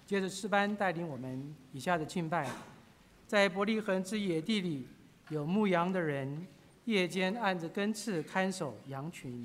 接着诗班带领我们以下的敬拜。在伯利恒之野地里，有牧羊的人，夜间按着更次看守羊群。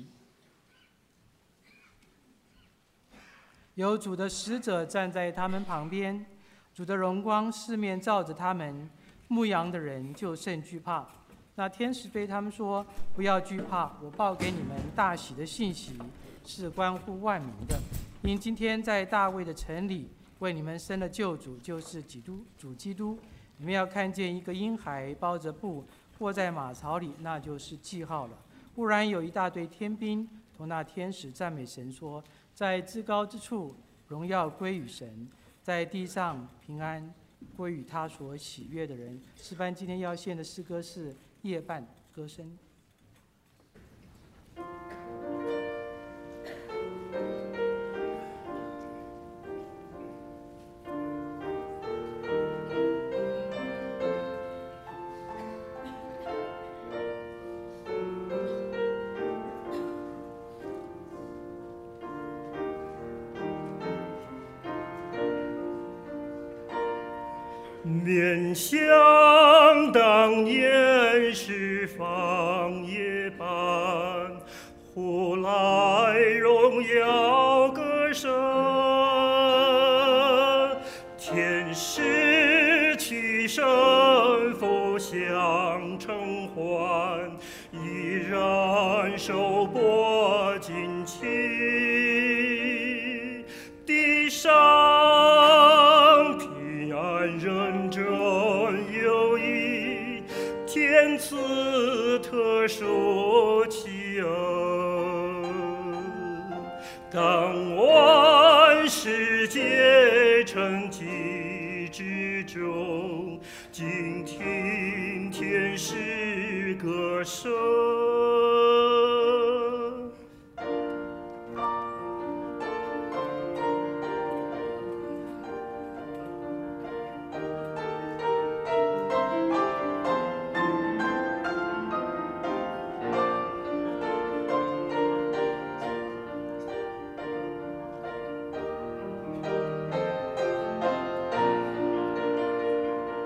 有主的使者站在他们旁边，主的荣光四面照着他们，牧羊的人就甚惧怕。那天使对他们说：“不要惧怕，我报给你们大喜的信息，是关乎万民的。因今天在大卫的城里为你们生了救主，就是主基督。你们要看见一个婴孩包着布卧在马槽里，那就是记号了。”忽然有一大队天兵同那天使赞美神说：“在至高之处荣耀归于神，在地上平安归于他所喜悦的人。”诗班今天要献的诗歌是夜半歌声。 面向当年是放夜半，呼来荣耀歌声，天使齐声复响称欢，依然手拨旌旗，地上认真有义，天赐特殊奇恩。当万世界沉寂之中，静听天使歌声。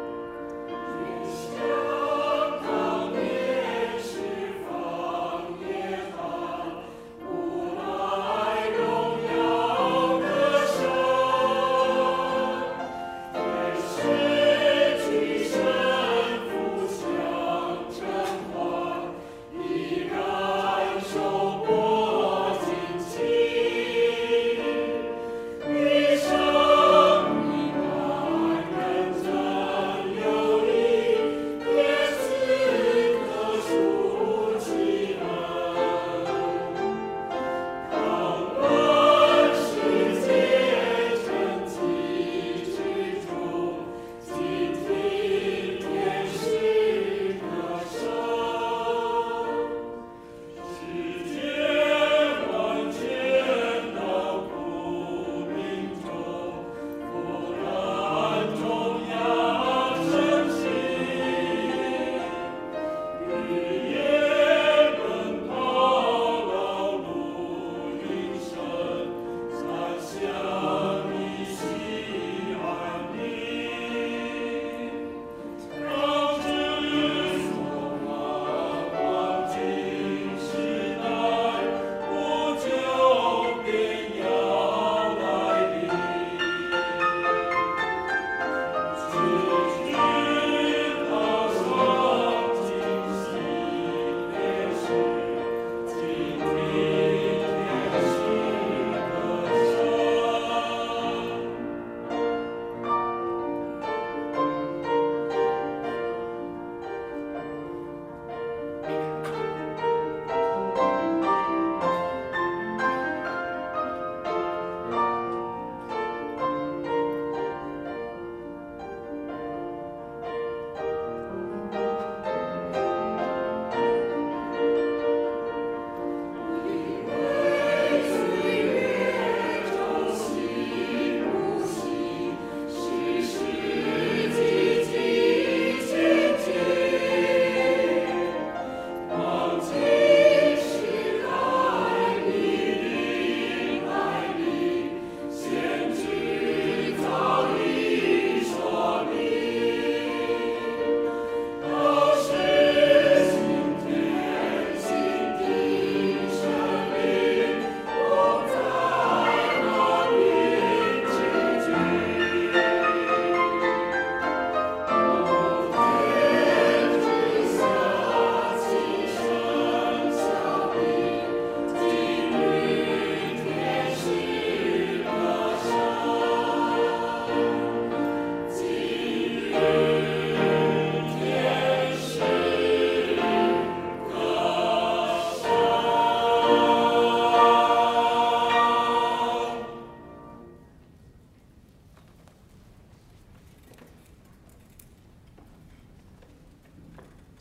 当年是放夜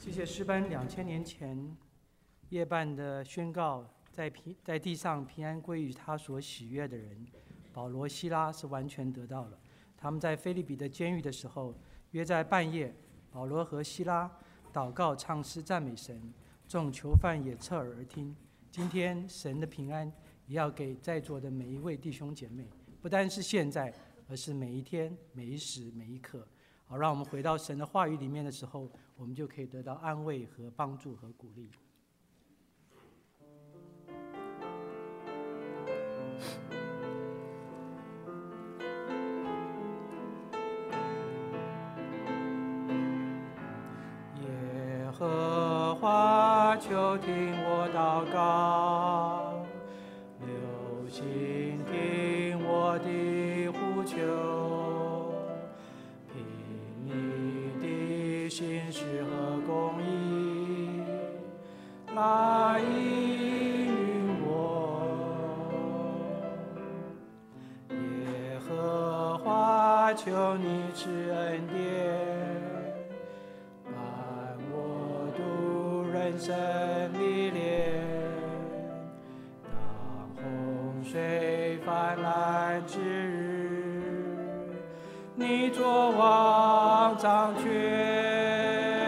谢谢诗班2000年前夜半的宣告，在地上平安归于他所喜悦的人。保罗、希拉是完全得到了。他们在腓立比的监狱的时候，约在半夜，保罗和希拉祷告、唱诗、赞美神，众囚犯也侧耳而听。今天神的平安也要给在座的每一位弟兄姐妹，不单是现在，而是每一天、每一时、每一刻。好，让我们回到神的话语里面的时候，我们就可以得到安慰和帮助和鼓励。耶和华，求听我祷告，留心听我的呼求，凭你的信实和公义来应允我。耶和华，求你赐恩典，伴我度人生历练。当洪水泛滥之日，你作王掌权。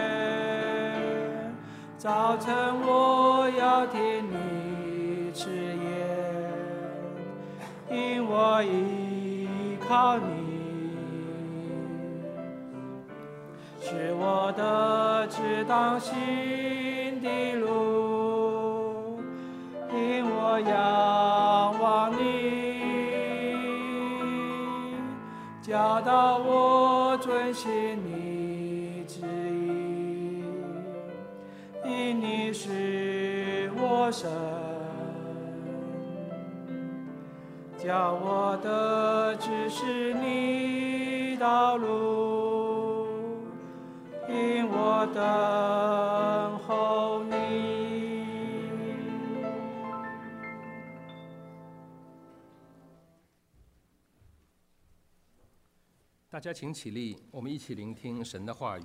早晨我要听你赐言，因我依靠你，使我得知当行的路，因我仰望你，教导我遵行你旨意，因你是我神，叫我得知识你道路，因我等候你。 大家请起立，我们一起聆听神的话语。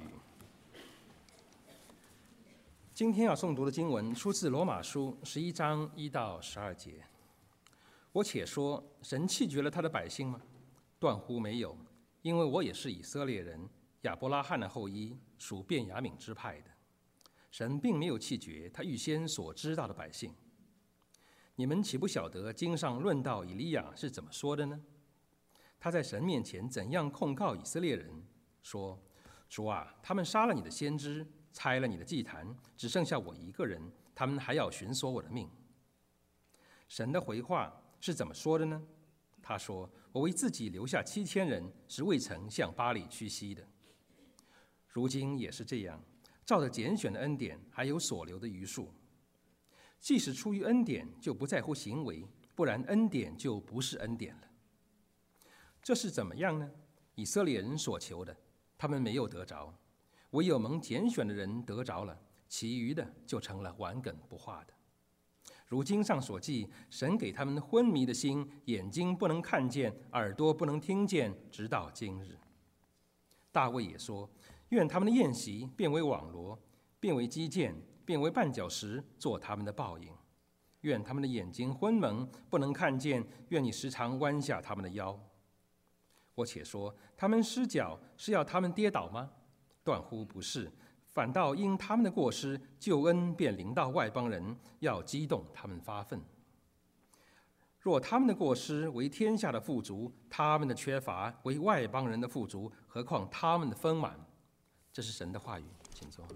今天要诵读的经文出自罗马书11章1到12节。我且说，神弃绝了他的百姓吗？断乎没有，因为我也是以色列人，亚伯拉罕的后裔，属便雅悯支派的。神并没有弃绝他预先所知道的百姓。你们岂不晓得经上论到以利亚是怎么说的呢？他在神面前怎样控告以色列人，说：主啊，他们杀了你的先知，拆了你的祭坛，只剩下我一个人，他们还要寻索我的命。神的回话是怎么说的呢？他说：我为自己留下7000人，是未曾向巴力屈膝的。如今也是这样，照着拣选的恩典，还有所留的余数。即使出于恩典，就不在乎行为，不然恩典就不是恩典了。这是怎么样呢？以色列人所求的，他们没有得着；唯有蒙拣选的人得着了，其余的就成了顽梗不化的。如经上所记，神给他们昏迷的心，眼睛不能看见，耳朵不能听见，直到今日。大卫也说：愿他们的宴席变为网罗，变为机剑，变为绊脚石，做他们的报应。愿他们的眼睛昏蒙，不能看见，愿你时常弯下他们的腰。我且说，他们失脚是要他们跌倒吗？断乎不是，反倒因他们的过失，救恩便临到外邦人，要激动他们发愤。若他们的过失为天下的富足，他们的缺乏为外邦人的富足，何况他们的丰满？这是神的话语，请坐。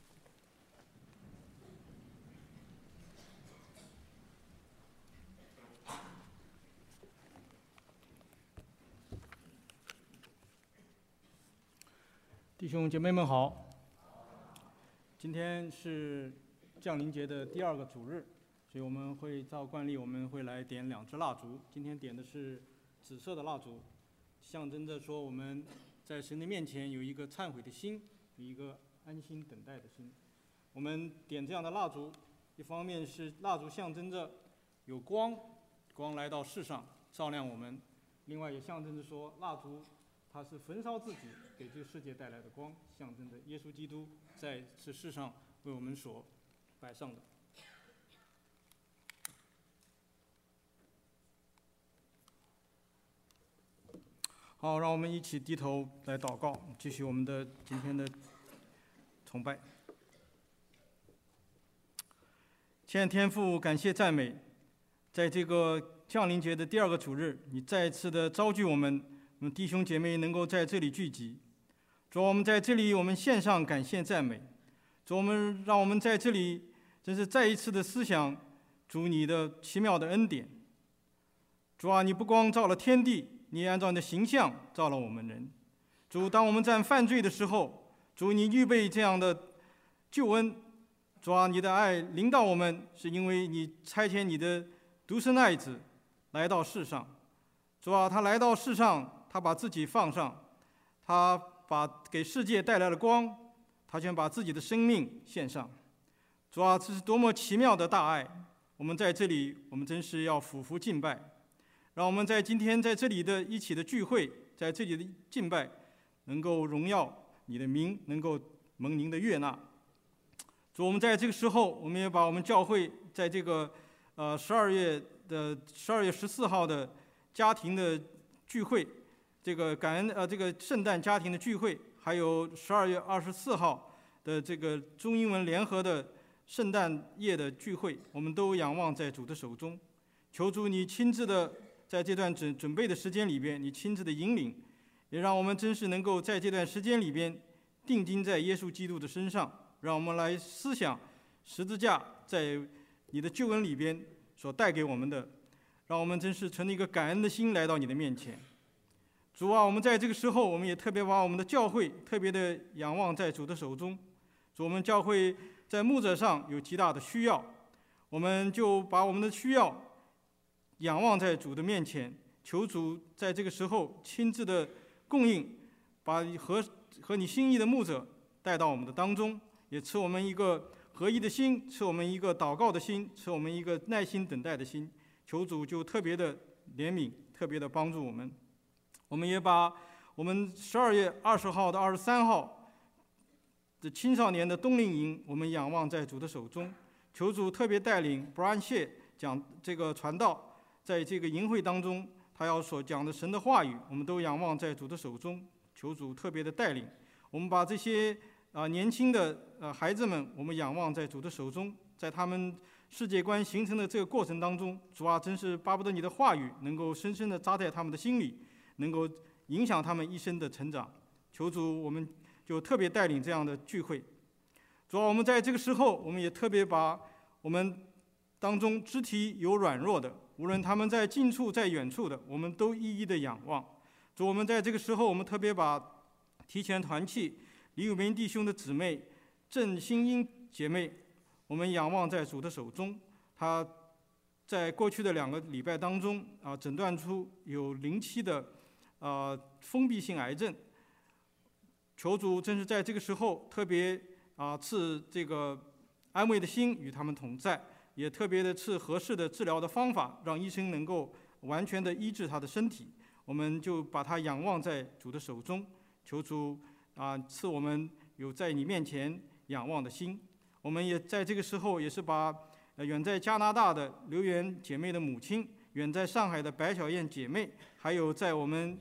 弟兄姐妹们好，今天是降临节的第2个主日，所以我们会照惯例，我们会来点2支蜡烛。今天点的是紫色的蜡烛，象征着说我们在神的面前有一个忏悔的心，有一个安心等待的心。我们点这样的蜡烛，一方面是蜡烛象征着有光来到世上照亮我们，另外也象征着说蜡烛他是焚烧自己，给这个世界带来的光，象征着耶稣基督在这世上为我们所摆上的。好，让我们一起低头来祷告，继续我们的今天的崇拜。亲爱的天父，感谢赞美，在这个降临节的第2个主日，你再一次的召聚我们弟兄姐妹能够在这里聚集。主，我们在这里，我们献上感谢赞美。主，让我们在这里真是再一次的思想主你的奇妙的恩典。主啊，你不光造了天地，你也按照你的形象造了我们人。主，当我们在犯罪的时候，主你预备这样的救恩。主啊，你的爱临到我们，是因为你差遣你的独生爱子来到世上。主啊，他来到世上，他把自己放上，他给世界带来了光，他全把自己的生命献上。主啊，这是多么奇妙的大爱！我们在这里，我们真是要俯伏敬拜。让我们在今天在这里的一起的聚会，在这里的敬拜，能够荣耀你的名，能够蒙您的悦纳。主，我们在这个时候，我们也把我们教会在这个12月14号的家庭的聚会，这个这个圣诞家庭的聚会，还有12月24号的这个中英文联合的圣诞夜的聚会，我们都仰望在主的手中。求主你亲自的在这段准备的时间里边，你亲自的引领，也让我们真是能够在这段时间里边定睛在耶稣基督的身上。让我们来思想十字架在你的救恩里边所带给我们的，让我们真是存着一个感恩的心来到你的面前。主啊，我们在这个时候，我们也特别把我们的教会特别的仰望在主的手中。主，我们教会在牧者上有极大的需要，我们就把我们的需要仰望在主的面前，求主在这个时候亲自的供应，把和你心意的牧者带到我们的当中。也赐我们一个合一的心，赐我们一个祷告的心，赐我们一个耐心等待的心。求主就特别的怜悯，特别的帮助我们。我们也把我们12月20号到23号的青少年的冬令营，我们仰望在主的手中。求主特别带领 Brian 谢讲这个传道，在这个营会当中，他要所讲的神的话语，我们都仰望在主的手中。求主特别的带领，我们把这些年轻的孩子们，我们仰望在主的手中，在他们世界观形成的这个过程当中，主啊，真是巴不得你的话语能够深深的扎在他们的心里，能够影响他们一生的成长。求主，我们就特别带领这样的聚会。主啊，我们在这个时候，我们也特别把我们当中肢体有软弱的，无论他们在近处在远处的，我们都一一的仰望。主，我们在这个时候，我们特别把提前团契李友明弟兄的姊妹郑新英姐妹，我们仰望在主的手中。她在过去的2个礼拜当中诊断出有零期的封闭性癌症。求主真是在这个时候特别赐这个安慰的心与他们同在，也特别的赐合适的治疗的方法，让医生能够完全的医治他的身体。我们就把他仰望在主的手中。求主赐我们有在你面前仰望的心。我们也在这个时候，也是把远在加拿大的刘媛姐妹的母亲，远在上海的白小燕姐妹，还有在我们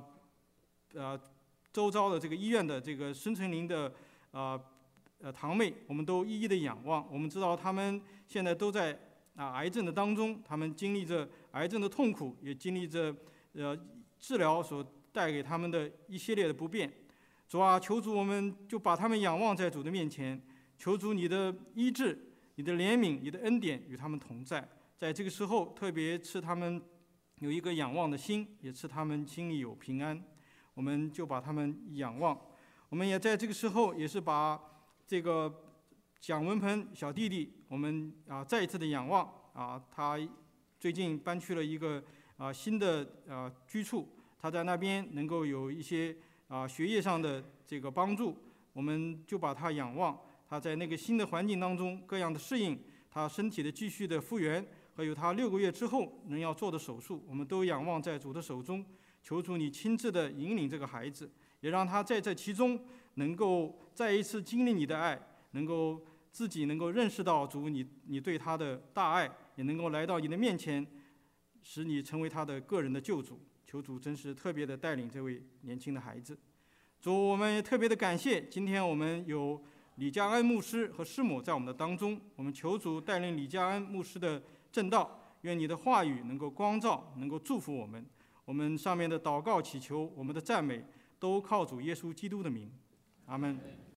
周遭的这个医院的这个孙成林的堂妹，我们都一一的仰望。我们知道他们现在都在癌症的当中，他们经历着癌症的痛苦，也经历着治疗所带给他们的一系列的不便。主啊，求主，我们就把他们仰望在主的面前，求主你的医治、你的怜悯、你的恩典与他们同在。在这个时候，特别赐他们有一个仰望的心，也赐他们心里有平安。我们就把他们仰望。我们也在这个时候，也是把这个蒋文鹏小弟弟，我们再一次的仰望他最近搬去了一个新的居处，他在那边能够有一些学业上的这个帮助，我们就把他仰望。他在那个新的环境当中各样的适应，他身体的继续的复原，还有他6个月之后能要做的手术，我们都仰望在主的手中。 求主你亲自的引领这个孩子，也让他在这其中能够再一次经历你的爱，自己能够认识到主你对他的大爱，也能够来到你的面前，使你成为他的个人的救主。求主真是特别的带领这位年轻的孩子。主，我们也特别的感谢，今天我们有李家安牧师和师母在我们的当中，我们求主带领李家安牧师的正道，愿你的话语能够光照，能够祝福我们。我们上面的祷告祈求，我们的赞美都靠主耶稣基督的名，阿们。